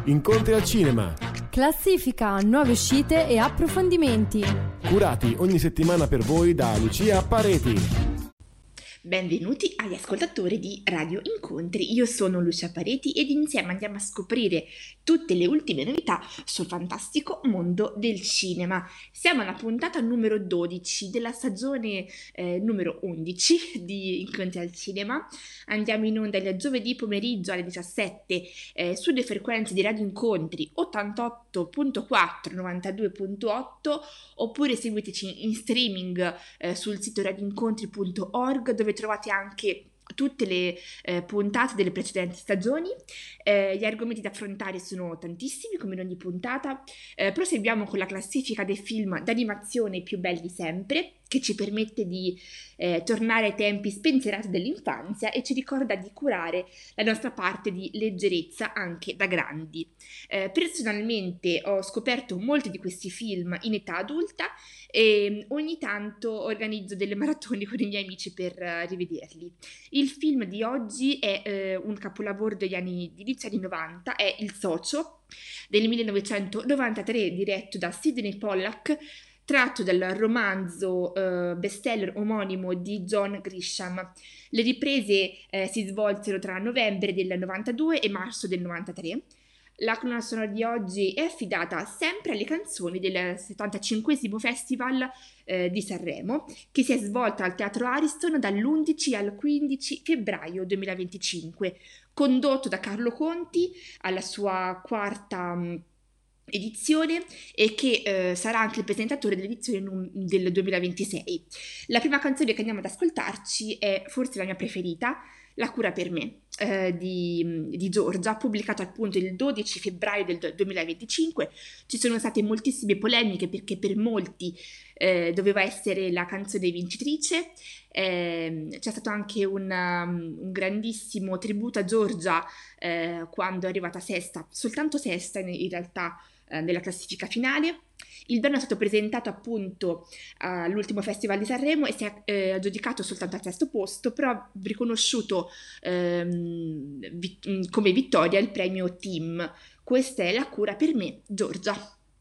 Incontri al cinema. Classifica, nuove uscite e approfondimenti. Curati ogni settimana per voi da Lucia Pareti. Benvenuti agli ascoltatori di Radio Incontri, io sono Lucia Pareti ed insieme andiamo a scoprire tutte le ultime novità sul fantastico mondo del cinema. Siamo alla puntata numero 12 della stagione numero 11 di Incontri al Cinema. Andiamo in onda il giovedì pomeriggio alle 17 sulle frequenze di Radio Incontri 88.4, 92.8 oppure seguiteci in streaming sul sito radioincontri.org dove trovate anche tutte le puntate delle precedenti stagioni. Gli argomenti da affrontare sono tantissimi come in ogni puntata. Proseguiamo con la classifica dei film d'animazione più belli sempre, che ci permette di tornare ai tempi spensierati dell'infanzia e ci ricorda di curare la nostra parte di leggerezza anche da grandi. Personalmente ho scoperto molti di questi film in età adulta e ogni tanto organizzo delle maratone con i miei amici per rivederli. Il film di oggi è un capolavoro degli inizio anni 90, è Il Socio del 1993 diretto da Sidney Pollack, tratto dal romanzo bestseller omonimo di John Grisham. Le riprese si svolsero tra novembre del 92 e marzo del 93. La colonna sonora di oggi è affidata sempre alle canzoni del 75esimo Festival di Sanremo, che si è svolta al Teatro Ariston dall'11 al 15 febbraio 2025, condotto da Carlo Conti alla sua quarta edizione e che sarà anche il presentatore dell'edizione del 2026. La prima canzone che andiamo ad ascoltarci è forse la mia preferita, La cura per me di Giorgia, pubblicato appunto il 12 febbraio del 2025. Ci sono state moltissime polemiche perché per molti doveva essere la canzone vincitrice. C'è stato anche un grandissimo tributo a Giorgia quando è arrivata sesta, soltanto sesta in realtà nella classifica finale. Il brano è stato presentato appunto all'ultimo Festival di Sanremo e si è aggiudicato soltanto al sesto posto, però ha riconosciuto come vittoria il premio Team. Questa è La cura per me, Giorgia.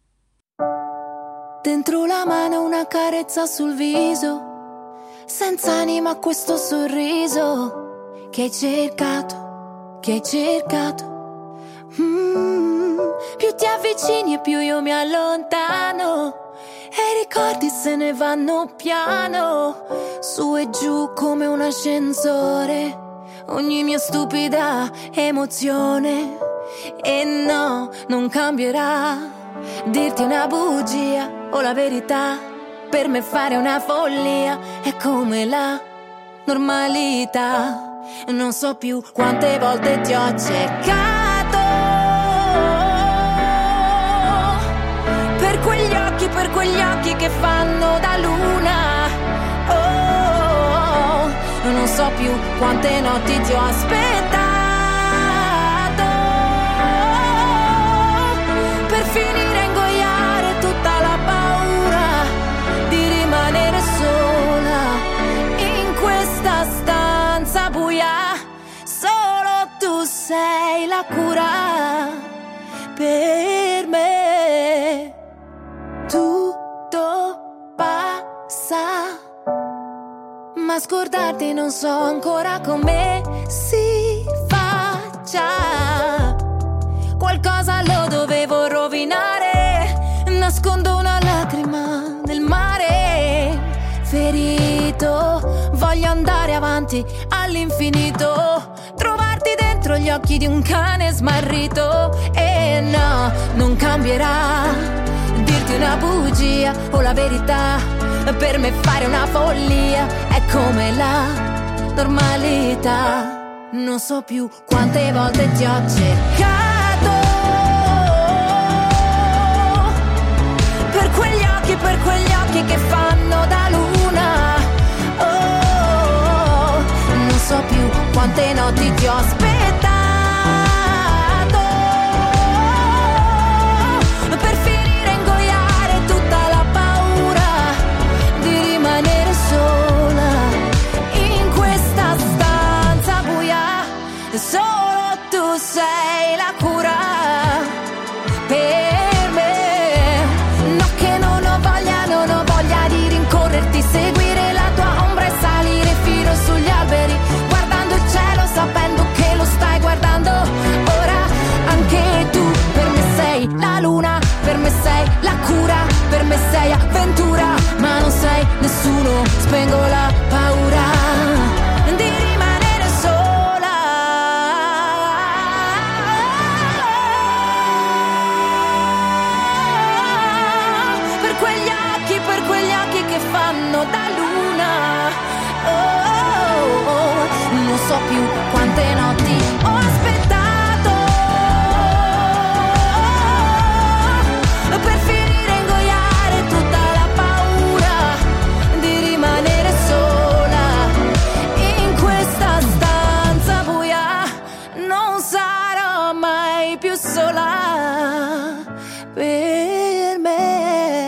Dentro la mano una carezza sul viso, senza anima questo sorriso che hai cercato, che hai cercato. Più ti avvicini e più io mi allontano e i ricordi se ne vanno piano, su e giù come un ascensore, ogni mia stupida emozione. E no, non cambierà dirti una bugia o la verità, per me fare una follia è come la normalità. Non so più quante volte ti ho cercato per quegli occhi che fanno da luna. Oh, non so più quante notti ti ho aspettato per finire a ingoiare tutta la paura di rimanere sola in questa stanza buia. Solo tu sei la cura per me. Tutto passa, ma scordarti non so ancora come si faccia. Qualcosa lo dovevo rovinare, nascondo una lacrima nel mare. Ferito, voglio andare avanti all'infinito, trovarti dentro gli occhi di un cane smarrito. E no, non cambierà dirti una bugia o la verità, per me fare una follia è come la normalità. Non so più quante volte ti ho cercato per quegli occhi che fanno da luna. Oh, non so più quante notti ti ho aspettato per finire a ingoiare tutta la paura di rimanere sola in questa stanza buia. Solo tu sei la cura Non so più quante notti ho aspettato per finire a ingoiare tutta la paura di rimanere sola in questa stanza buia. Non sarò mai più sola per me.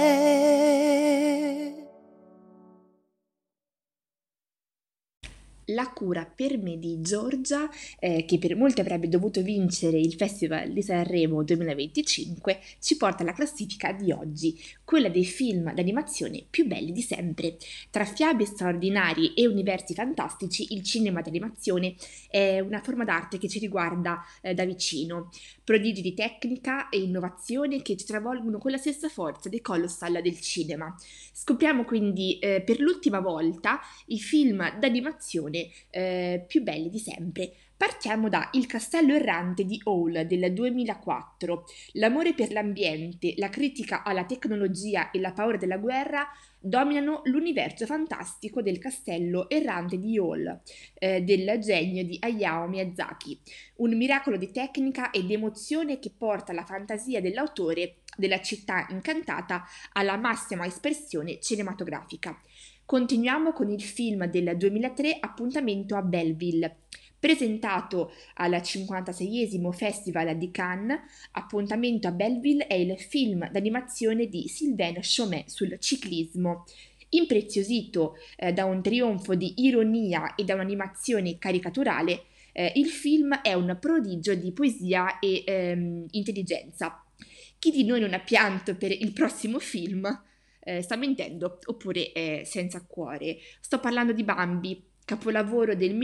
La cura per me di Giorgia, che per molti avrebbe dovuto vincere il Festival di Sanremo 2025, ci porta alla classifica di oggi, quella dei film d'animazione più belli di sempre. Tra fiabe straordinarie e universi fantastici, il cinema d'animazione è una forma d'arte che ci riguarda da vicino. Prodigi di tecnica e innovazione che ci travolgono con la stessa forza dei colossal del cinema. Scopriamo quindi per l'ultima volta i film d'animazione più belli di sempre. Partiamo da Il castello errante di Howl del 2004. L'amore per l'ambiente, la critica alla tecnologia e la paura della guerra dominano l'universo fantastico del castello errante di Howl, del genio di Hayao Miyazaki. Un miracolo di tecnica ed emozione che porta la fantasia dell'autore della città incantata alla massima espressione cinematografica. Continuiamo con il film del 2003, Appuntamento a Belleville. Presentato al 56esimo Festival di Cannes, Appuntamento a Belleville è il film d'animazione di Sylvain Chomet sul ciclismo. Impreziosito da un trionfo di ironia e da un'animazione caricaturale, il film è un prodigio di poesia e intelligenza. Chi di noi non ha pianto per il prossimo film? Sta mentendo, oppure è senza cuore. Sto parlando di Bambi, capolavoro del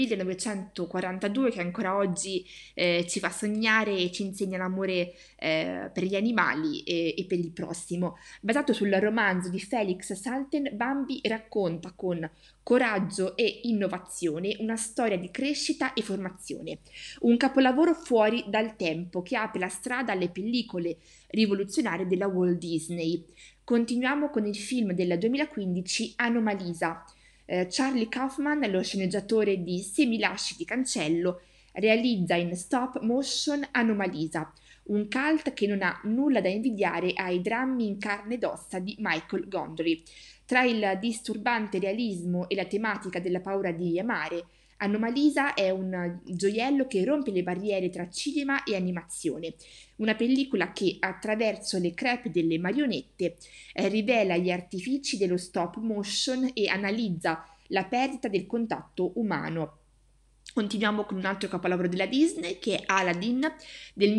1942 che ancora oggi ci fa sognare e ci insegna l'amore per gli animali e per il prossimo. Basato sul romanzo di Felix Salten, Bambi racconta con coraggio e innovazione una storia di crescita e formazione. Un capolavoro fuori dal tempo che apre la strada alle pellicole rivoluzionarie della Walt Disney. Continuiamo con il film del 2015, Anomalisa. Charlie Kaufman, lo sceneggiatore di Se mi lasci ti cancello, realizza in stop motion Anomalisa, un cult che non ha nulla da invidiare ai drammi in carne ed ossa di Michael Gondry. Tra il disturbante realismo e la tematica della paura di amare, Anomalisa è un gioiello che rompe le barriere tra cinema e animazione, una pellicola che attraverso le crepe delle marionette rivela gli artifici dello stop motion e analizza la perdita del contatto umano. Continuiamo con un altro capolavoro della Disney che è Aladdin del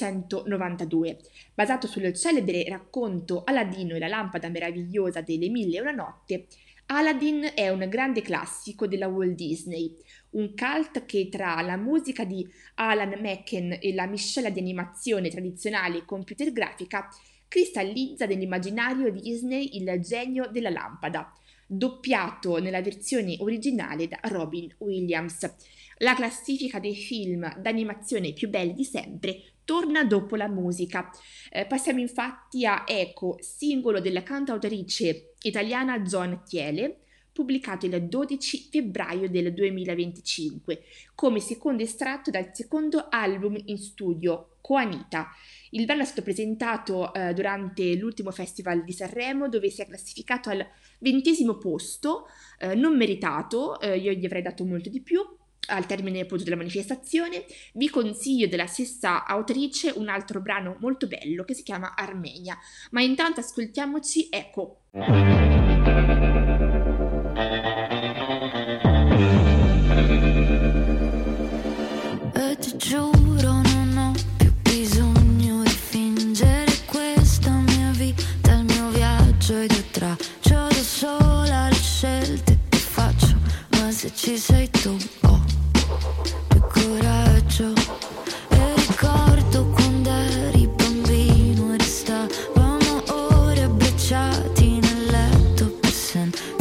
1992. Basato sul celebre racconto Aladino e la lampada meravigliosa delle 1001 notte, Aladdin è un grande classico della Walt Disney, un cult che tra la musica di Alan Menken e la miscela di animazione tradizionale e computer grafica cristallizza nell'immaginario Disney il genio della lampada, doppiato nella versione originale da Robin Williams. La classifica dei film d'animazione più belli di sempre torna dopo la musica. Passiamo infatti a Echo, singolo della cantautrice italiana John Thiele, pubblicato il 12 febbraio del 2025, come secondo estratto dal secondo album in studio, Coanita. Il brano è stato presentato durante l'ultimo Festival di Sanremo, dove si è classificato al 20° posto, non meritato, io gli avrei dato molto di più. Al termine appunto della manifestazione vi consiglio della stessa autrice un altro brano molto bello che si chiama Armenia, ma intanto ascoltiamoci Echo. E ti giuro non ho più bisogno di fingere questa mia vita, il mio viaggio ed io traccio da sola le scelte che faccio, ma se ci sei tu ho più coraggio. E ricordo quando eri bambino e restavamo ore abbracciati nel letto per sempre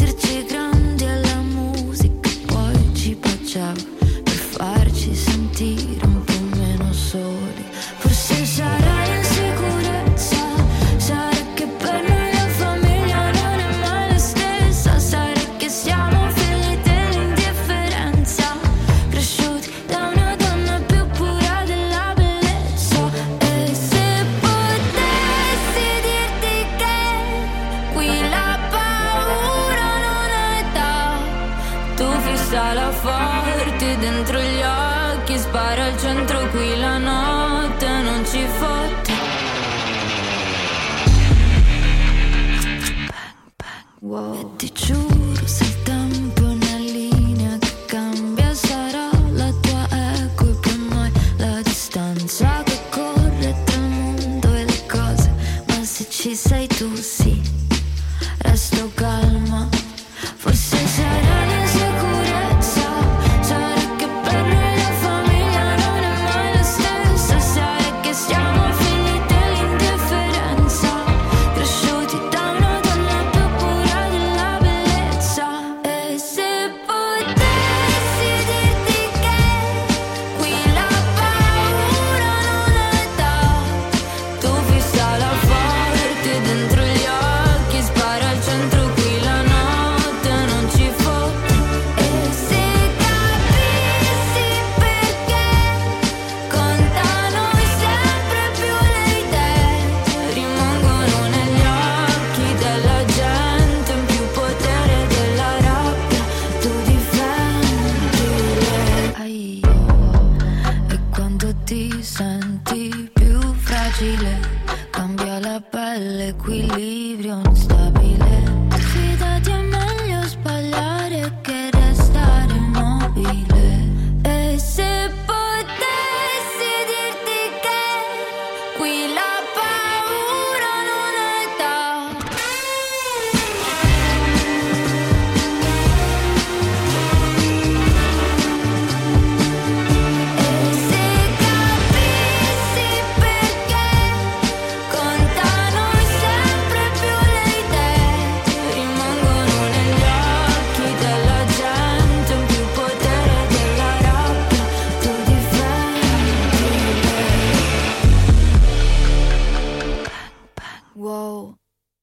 forte dentro gli occhi, spara al centro qui la notte non ci fotte. Wow. E ti giuro, se il tempo è una linea che cambia, sarà la tua eco e per noi la distanza che corre tra il mondo e le cose. Ma se ci sei tu sì, resto calma. Forse sarà l'insicurezza, sarà che per noi la famiglia non è mai la stessa, sai che siamo finiti all'indifferenza, cresciuti da una donna più pura della bellezza. E se potessi dirti che qui la paura non è età, tu fissala forte dentro gli occhi, spara al centro qui la notte non ci fotte. E se capissi perché contano sempre più le idee, rimangono negli occhi della gente, in più potere della rabbia, tu difendi lei. E quando ti senti più fragile, cambia la pelle, equilibrio instabile. Fidati, è meglio sbagliare che restare immobile. E se potessi dirti che qui la paura non è età, e se capissi perché contano sempre più le idee, rimangono negli occhi della gente, in più potere della rabbia, tu difendi lei. Wow.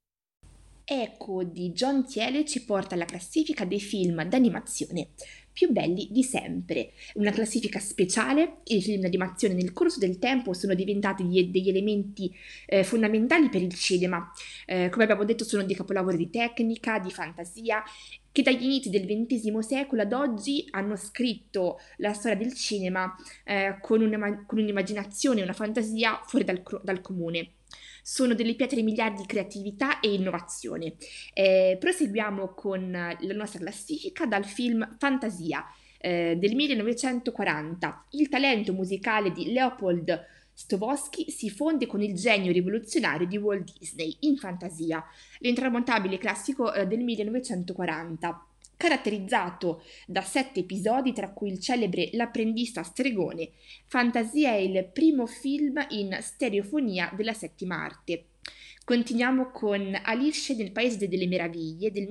Eco di John Thiele ci porta alla classifica dei film d'animazione più belli di sempre. Una classifica speciale. I film d'animazione nel corso del tempo sono diventati degli elementi fondamentali per il cinema. Come abbiamo detto, sono dei capolavori di tecnica, di fantasia, che dagli inizi del XX secolo ad oggi hanno scritto la storia del cinema con un'immaginazione e una fantasia fuori dal comune. Sono delle pietre miliari di creatività e innovazione. Proseguiamo con la nostra classifica dal film Fantasia del 1940. Il talento musicale di Leopold Stokowski si fonde con il genio rivoluzionario di Walt Disney in Fantasia, l'intramontabile classico del 1940. Caratterizzato da 7 episodi, tra cui il celebre L'apprendista stregone, Fantasia è il primo film in stereofonia della settima arte. Continuiamo con Alice nel Paese delle Meraviglie del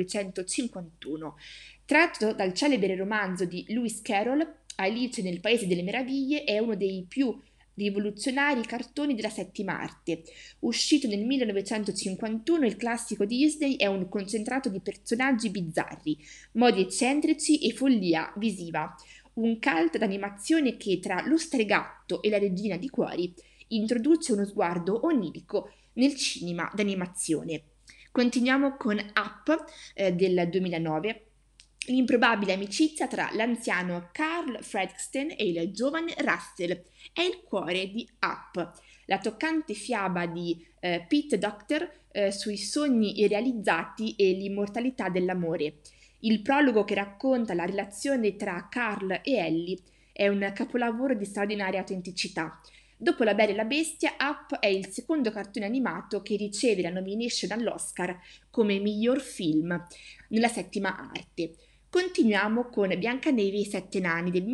1951. Tratto dal celebre romanzo di Lewis Carroll, Alice nel Paese delle Meraviglie è uno dei più rivoluzionari cartoni della settima arte. Uscito nel 1951, il classico Disney è un concentrato di personaggi bizzarri, modi eccentrici e follia visiva. Un cult d'animazione che tra lo Stregatto e la Regina di Cuori introduce uno sguardo onirico nel cinema d'animazione. Continuiamo con Up del 2009. L'improbabile amicizia tra l'anziano Carl Fredricksen e il giovane Russell è il cuore di Up, la toccante fiaba di Pete Docter sui sogni irrealizzati e l'immortalità dell'amore. Il prologo, che racconta la relazione tra Carl e Ellie, è un capolavoro di straordinaria autenticità. Dopo La Bella e la Bestia, Up è il secondo cartone animato che riceve la nomination all'Oscar come miglior film nella settima arte. Continuiamo con Biancaneve e i Sette Nani del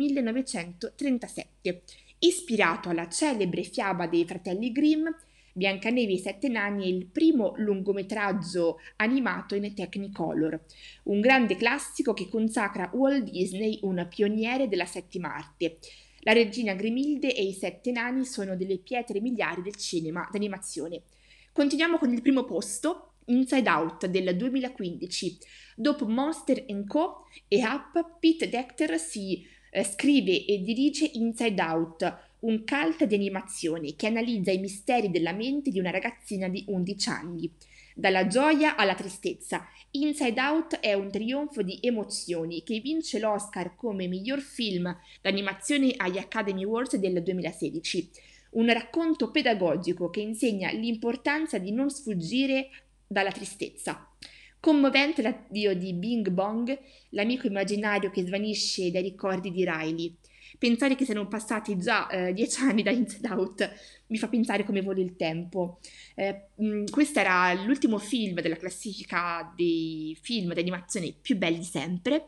1937. Ispirato alla celebre fiaba dei fratelli Grimm, Biancaneve e i Sette Nani è il primo lungometraggio animato in Technicolor, un grande classico che consacra Walt Disney, un pioniere della settima arte. La regina Grimilde e i Sette Nani sono delle pietre miliari del cinema d'animazione. Continuiamo con il primo posto, Inside Out del 2015. Dopo Monster & Co. e Up, Pete Docter si scrive e dirige Inside Out, un cult di animazione che analizza i misteri della mente di una ragazzina di 11 anni. Dalla gioia alla tristezza, Inside Out è un trionfo di emozioni che vince l'Oscar come miglior film d'animazione agli Academy Awards del 2016. Un racconto pedagogico che insegna l'importanza di non sfuggire dalla tristezza. Commovente l'addio di Bing Bong, l'amico immaginario che svanisce dai ricordi di Riley. Pensare che siano passati già 10 anni da Inside Out mi fa pensare come voli il tempo. Questo era l'ultimo film della classifica dei film d'animazione più belli sempre.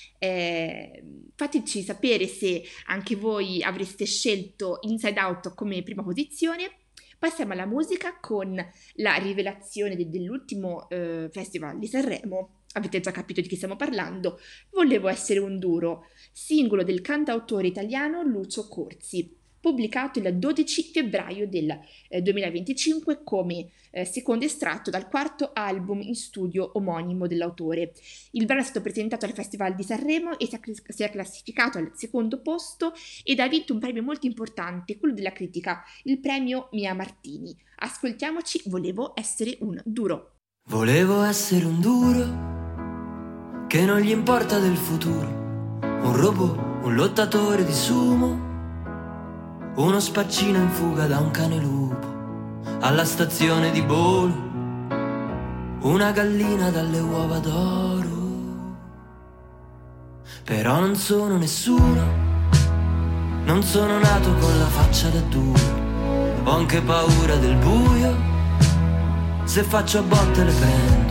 Fateci sapere se anche voi avreste scelto Inside Out come prima posizione. Passiamo alla musica con la rivelazione dell'ultimo Festival di Sanremo. Avete già capito di chi stiamo parlando. Volevo essere un duro, singolo del cantautore italiano Lucio Corsi, pubblicato il 12 febbraio del 2025 come secondo estratto dal quarto album in studio omonimo dell'autore. Il brano è stato presentato al Festival di Sanremo e si è classificato al secondo posto ed ha vinto un premio molto importante, quello della critica, il premio Mia Martini. Ascoltiamoci Volevo essere un duro. Volevo essere un duro che non gli importa del futuro, un robot, un lottatore di sumo, uno spaccino in fuga da un cane lupo, alla stazione di Bolo, una gallina dalle uova d'oro. Però non sono nessuno, non sono nato con la faccia da duro, ho anche paura del buio, se faccio a botte le prendo,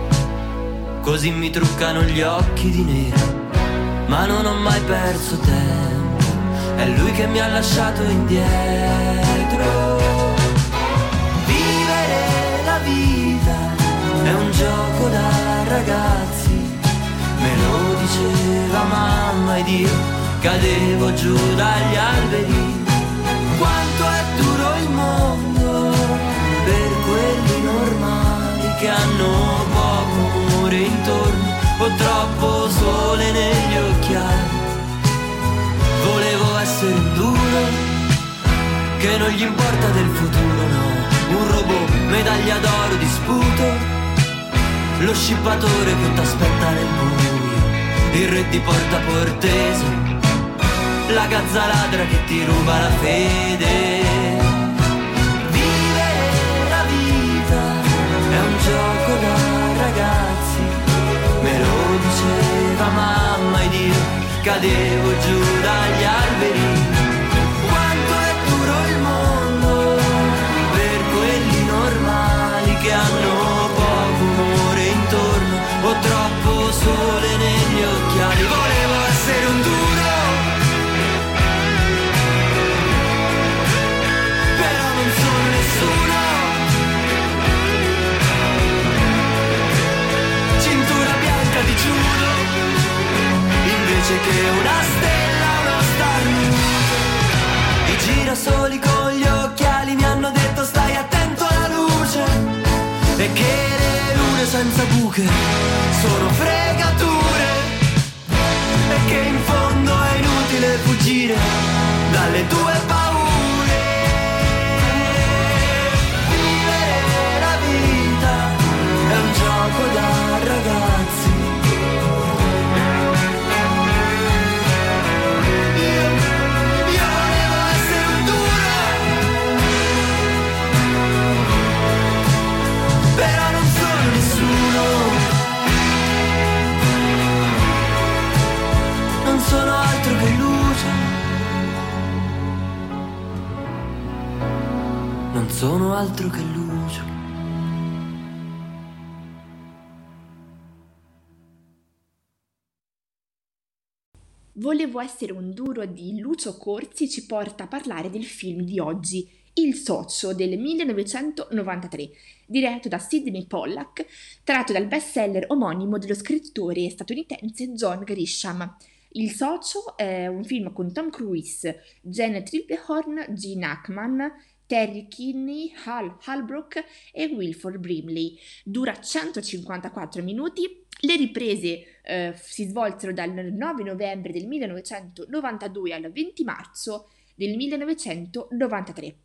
così mi truccano gli occhi di nero, ma non ho mai perso tempo, è lui che mi ha lasciato indietro. Vivere la vita è un gioco da ragazzi, me lo diceva mamma ed io cadevo giù dagli alberi. Quanto è duro il mondo per quelli normali che hanno poco amore intorno o troppo sole negli occhiali. Volevo essere un duro che non gli importa del futuro, no, un robot, medaglia d'oro di sputo, lo scippatore che t'aspetta nel buio, il re di Porta Portese, la gazza ladra che ti ruba la fede. Vivere la vita è un gioco da ragazzi, me lo diceva mamma ed io cadevo giù dagli alberi. Quanto è duro il mondo per quelli normali che hanno poco amore intorno o troppo sole negli occhiali. Volevo essere un duro, però non sono nessuno. Cintura bianca di judo invece che una stella, uno starnuto. I girasoli con gli occhiali mi hanno detto stai attento alla luce e che le lune senza buche sono fregature e che in fondo è inutile fuggire dalle tue paure. Vivere la vita è un gioco da ragazzi. Però non sono nessuno, non sono altro che luce, non sono altro che luce. Volevo essere un duro di Lucio Corsi ci porta a parlare del film di oggi, Il socio del 1993, diretto da Sidney Pollack, tratto dal bestseller omonimo dello scrittore statunitense John Grisham. Il socio è un film con Tom Cruise, Jen Tripplehorn, Gene Hackman, Terry Kinney, Hal Holbrook e Wilford Brimley. Dura 154 minuti. Le riprese si svolsero dal 9 novembre del 1992 al 20 marzo del 1993.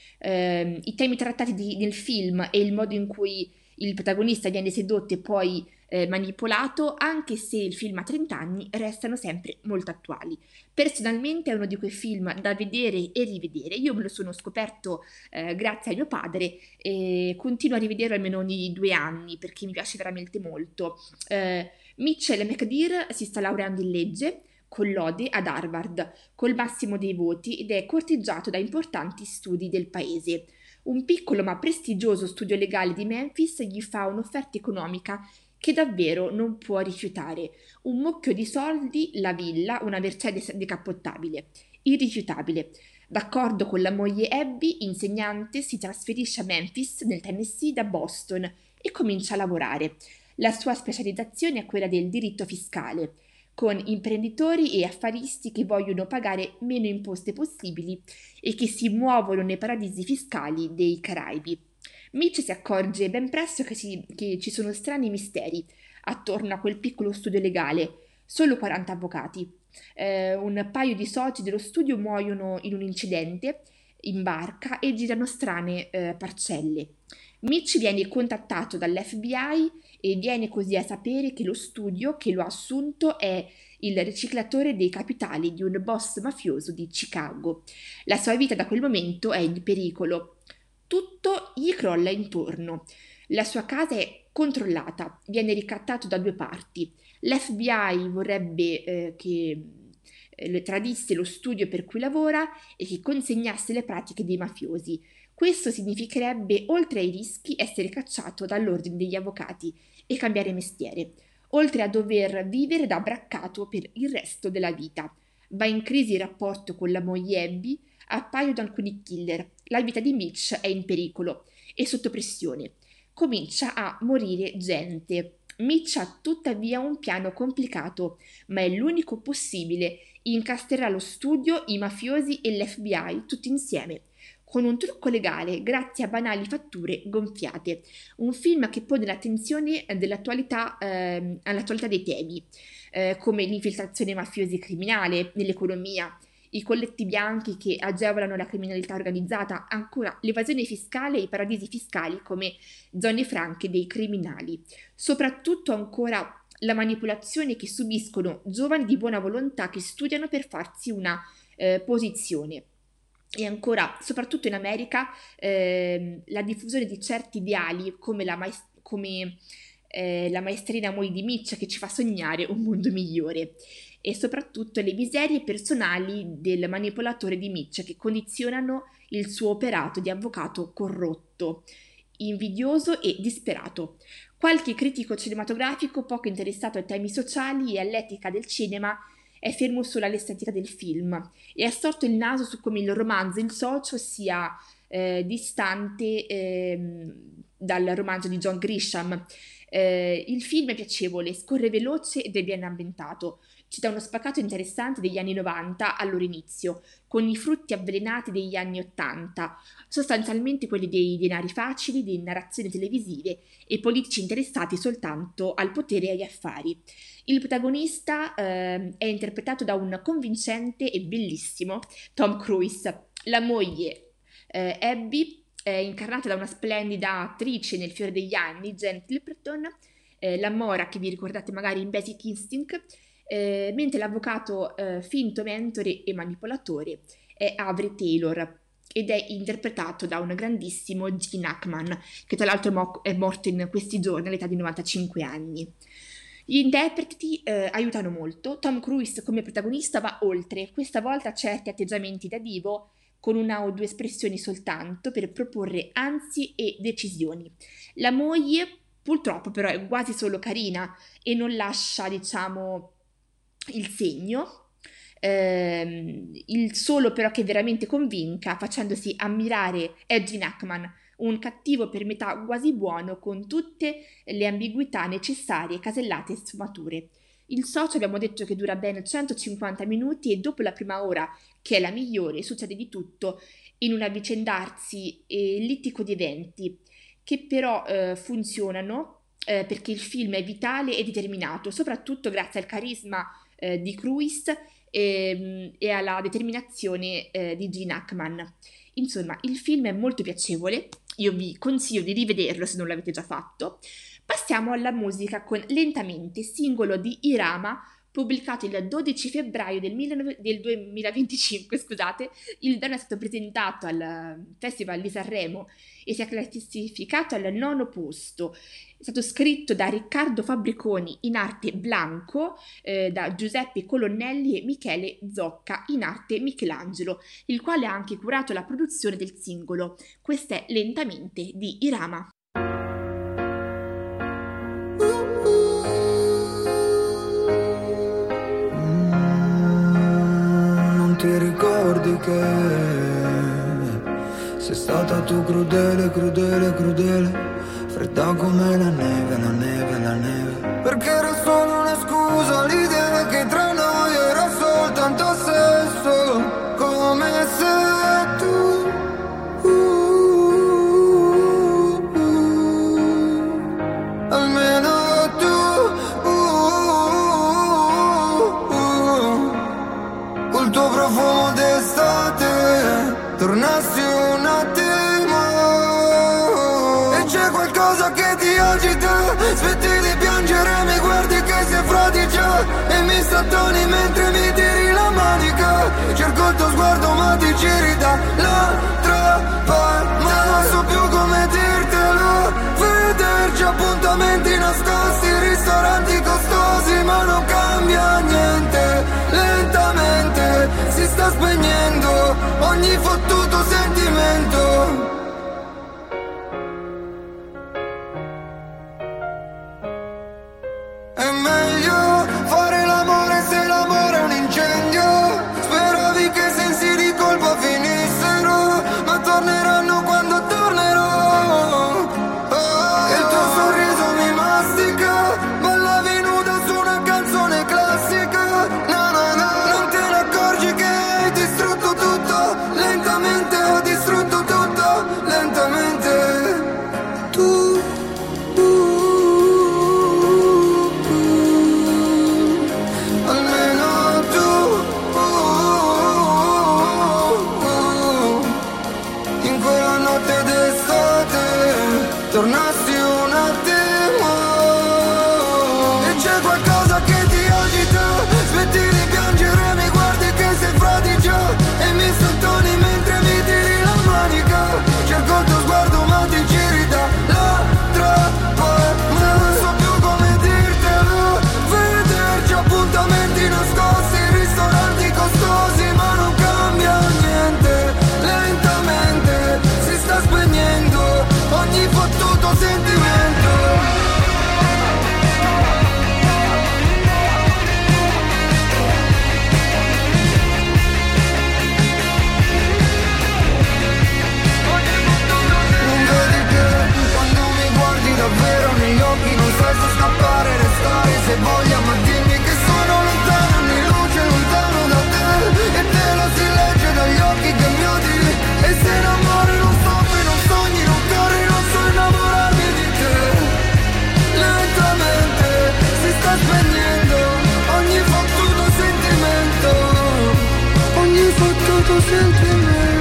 I temi trattati nel film e il modo in cui il protagonista viene sedotto e poi manipolato, anche se il film ha 30 anni, restano sempre molto attuali. Personalmente è uno di quei film da vedere e rivedere. Io me lo sono scoperto grazie a mio padre e continuo a rivederlo almeno ogni 2 anni perché mi piace veramente molto. Mitchell McDear si sta laureando in legge con lode ad Harvard, col massimo dei voti, ed è corteggiato da importanti studi del paese. Un piccolo ma prestigioso studio legale di Memphis gli fa un'offerta economica che davvero non può rifiutare. Un mucchio di soldi, la villa, una Mercedes decappottabile. Irrifiutabile. D'accordo con la moglie Abby, insegnante, si trasferisce a Memphis, nel Tennessee, da Boston e comincia a lavorare. La sua specializzazione è quella del diritto fiscale, con imprenditori e affaristi che vogliono pagare meno imposte possibili e che si muovono nei paradisi fiscali dei Caraibi. Mitch si accorge ben presto che ci sono strani misteri attorno a quel piccolo studio legale, solo 40 avvocati. Un paio di soci dello studio muoiono in un incidente in barca e girano strane parcelle. Mitch viene contattato dall'FBI e viene così a sapere che lo studio che lo ha assunto è il riciclatore dei capitali di un boss mafioso di Chicago. La sua vita da quel momento è in pericolo. Tutto gli crolla intorno. La sua casa è controllata, viene ricattato da 2 parti. L'FBI vorrebbe che tradisse lo studio per cui lavora e che consegnasse le pratiche dei mafiosi. Questo significherebbe, oltre ai rischi, essere cacciato dall'ordine degli avvocati e cambiare mestiere, oltre a dover vivere da braccato per il resto della vita. Va in crisi il rapporto con la moglie Abby, appaiono alcuni killer, la vita di Mitch è in pericolo e sotto pressione. Comincia a morire gente. Mitch ha tuttavia un piano complicato, ma è l'unico possibile. Incastrerà lo studio, i mafiosi e l'FBI tutti insieme, con un trucco legale grazie a banali fatture gonfiate. Un film che pone l'attenzione all'attualità dei temi, come l'infiltrazione mafiosi criminale nell'economia, i colletti bianchi che agevolano la criminalità organizzata, ancora l'evasione fiscale e i paradisi fiscali come zone franche dei criminali. Soprattutto ancora la manipolazione che subiscono giovani di buona volontà che studiano per farsi una posizione. E ancora, soprattutto in America, la diffusione di certi ideali come la maestrina moglie di Mitch che ci fa sognare un mondo migliore, e soprattutto le miserie personali del manipolatore di Mitch che condizionano il suo operato di avvocato corrotto, invidioso e disperato. Qualche critico cinematografico poco interessato ai temi sociali e all'etica del cinema è fermo solo all'estetica del film e ha storto il naso su come il romanzo Il socio sia distante dal romanzo di John Grisham. Il film è piacevole, scorre veloce ed è ben ambientato. Ci dà uno spaccato interessante degli anni 90 al loro inizio, con i frutti avvelenati degli anni 80, sostanzialmente quelli dei denari facili, di narrazioni televisive e politici interessati soltanto al potere e agli affari. Il protagonista è interpretato da un convincente e bellissimo Tom Cruise. La moglie Abby è incarnata da una splendida attrice nel fiore degli anni, Jen Clipperton, la Mora che vi ricordate magari in Basic Instinct, mentre l'avvocato finto mentore e manipolatore è Avery Taylor ed è interpretato da un grandissimo Gene Hackman, che tra l'altro è morto in questi giorni all'età di 95 anni. Gli interpreti aiutano molto. Tom Cruise come protagonista va oltre, questa volta a certi atteggiamenti da divo, con 1 o 2 espressioni soltanto per proporre ansie e decisioni. La moglie purtroppo però è quasi solo carina e non lascia, diciamo, il segno, il solo però che veramente convinca facendosi ammirare è Gene Hackman, un cattivo per metà quasi buono con tutte le ambiguità necessarie, casellate e sfumature. Il socio abbiamo detto che dura ben 150 minuti e dopo la prima ora, che è la migliore, succede di tutto in un avvicendarsi ellittico di eventi che però funzionano perché il film è vitale e determinato, soprattutto grazie al carisma di Cruise e alla determinazione di Gene Hackman. Insomma, il film è molto piacevole, io vi consiglio di rivederlo se non l'avete già fatto. Passiamo alla musica con Lentamente, singolo di Irama, pubblicato il 12 febbraio del 2025, scusate. Il brano è stato presentato al Festival di Sanremo e si è classificato al 9° posto. È stato scritto da Riccardo Fabbriconi in arte Blanco, da Giuseppe Colonnelli e Michele Zocca in arte Michelangelo, il quale ha anche curato la produzione del singolo. Questo è Lentamente di Irama. Ti ricordi che sei stata tu crudele, crudele, crudele, fredda come la neve, la neve, la neve. Perché era solo una scusa l'idea che tra noi era soltanto sesso, come se tu almeno col tuo profumo d'estate tornassi un attimo. E c'è qualcosa che ti agita, smetti di piangere, mi guardi che sei fradicia e mi stattoni mentre mi tiri la manica. Cerco il tuo sguardo ma ti giri dall'altra parte, ma non so più come dirtelo. Vederci appuntamenti nascosti, ristoranti costosi, ma non cambia niente. Lentamente si sta spegnendo ogni fottuto sentimento. È meglio fare l'amore se l'amore è un incendio. Speravi che i sensi di colpa finissero, ma torneranno quando tornerò. E il tuo sorriso mi mastica, ballavi nuda su una canzone classica. No, no, no, non te ne accorgi che hai distrutto tutto. Lentamente ho distrutto tutto, lentamente. Tu almeno tu in quella notte d'estate tornassi un attimo. E c'è qualcosa che ti agita, smetti di piangere, mi guardi che sei fradicia e mi stattoni mentre mi tiri la manica. Cerco il tuo sguardo ma ti giri dall'altra parte, ma non so più come dirtelo. Vederci appuntamenti nascosti, ristoranti costosi, ma non cambia niente. Lentamente si sta spegnendo ogni fottuto sentimento. Non vedi che quando mi guardi davvero negli occhi non sai se scappare, restare se voglia, ma dimmi che sono lontano, ogni luce lontano da te, e te lo si legge dagli occhi che mi odi. E se in amore non soffri, non sogni, non corri, non so innamorarmi di te. Lentamente si sta spegnendo ogni fottuto sentimento, ogni fottuto sentimento.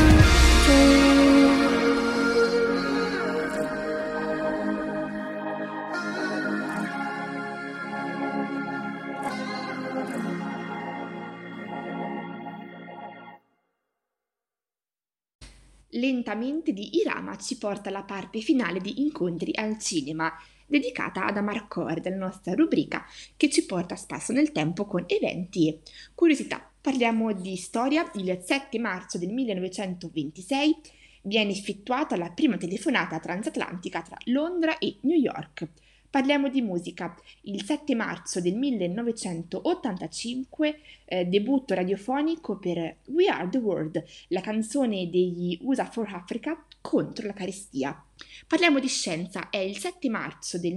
Lentamente di Irama ci porta alla parte finale di Incontri al cinema, dedicata ad Amarcord, la nostra rubrica che ci porta spesso nel tempo con eventi e curiosità. Parliamo di storia. Il 7 marzo del 1926 viene effettuata la prima telefonata transatlantica tra Londra e New York. Parliamo di musica. Il 7 marzo del 1985 debutto radiofonico per We Are the World, la canzone degli USA for Africa contro la carestia. Parliamo di scienza. È il 7 marzo del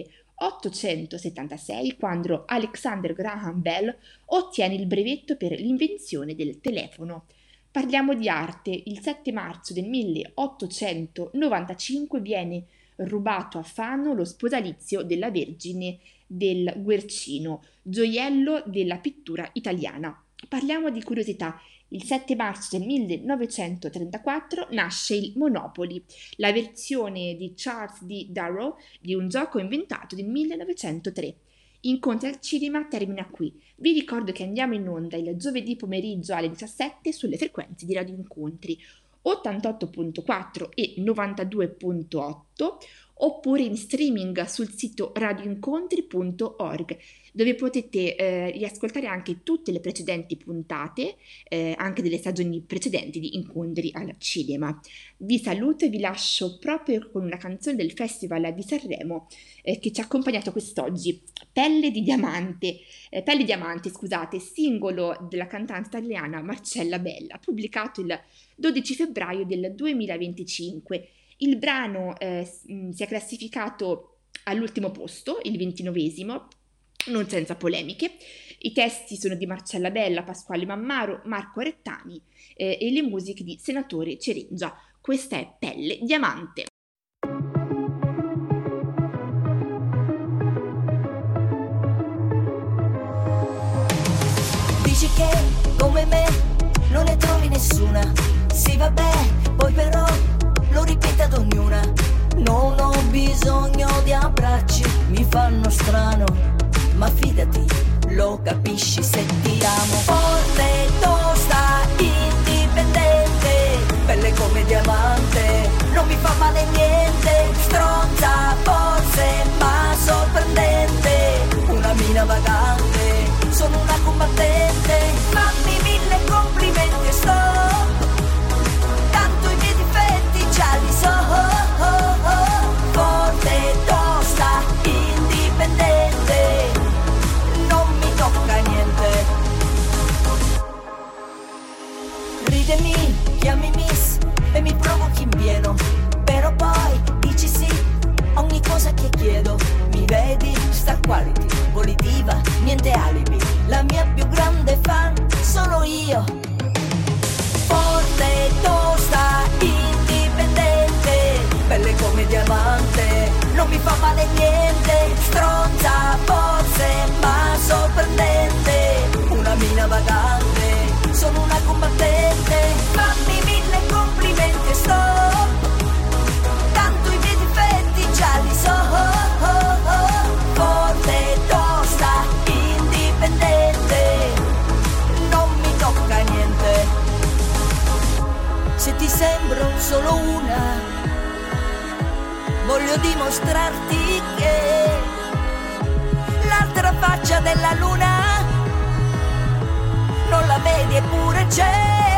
1876 quando Alexander Graham Bell ottiene il brevetto per l'invenzione del telefono. Parliamo di arte. Il 7 marzo del 1895 viene rubato a Fano lo sposalizio della Vergine del Guercino, gioiello della pittura italiana. Parliamo di curiosità. Il 7 marzo del 1934 nasce il Monopoly, la versione di Charles D. Darrow di un gioco inventato nel 1903. Incontri al cinema termina qui. Vi ricordo che andiamo in onda il giovedì pomeriggio alle 17 sulle frequenze di Radio Incontri 88.4 e 92.8 oppure in streaming sul sito radioincontri.org, dove potete riascoltare anche tutte le precedenti puntate, anche delle stagioni precedenti di Incontri al Cinema. Vi saluto e vi lascio proprio con una canzone del Festival di Sanremo che ci ha accompagnato quest'oggi, Pelle Diamante, scusate, singolo della cantante italiana Marcella Bella, pubblicato il 12 febbraio del 2025. Il brano si è classificato all'ultimo posto, il 29esimo, non senza polemiche. I testi sono di Marcella Bella, Pasquale Mammaro, Marco Rettani e le musiche di Senatore Cerengia. Questa è Pelle Diamante. Dici che come me non ne trovi nessuna. Sì vabbè, poi però lo ripete ad ognuna. Non ho bisogno di abbracci, mi fanno strano, ma fidati, lo capisci se ti amo. Forte, tosta, indipendente, belle come diamante, non mi fa male niente. Stronza, forse, ma sorprendente, una mina vagante, sono una combattente. Fammi 1000 complimenti, stop, tanto i miei difetti già li so. Forte, tosta, indipendente, non mi tocca niente. Ridemi, chiami miss e mi provochi in pieno, però poi dici sì a ogni cosa che chiedo. Mi vedi, star quality, volitiva, niente alibi, la mia più grande fan sono io. Forte, tosta, indipendente, belle come diamante, non mi fa male niente. Stronza, forse, ma sorprendente, una mina vagante, sono una combattente. Fammi 1000 complimenti, stop, tanto i miei difetti già li so. Forte, tosta, indipendente, non mi tocca niente. Se ti sembro solo una, voglio dimostrarti che l'altra faccia della luna non la vedi eppure c'è.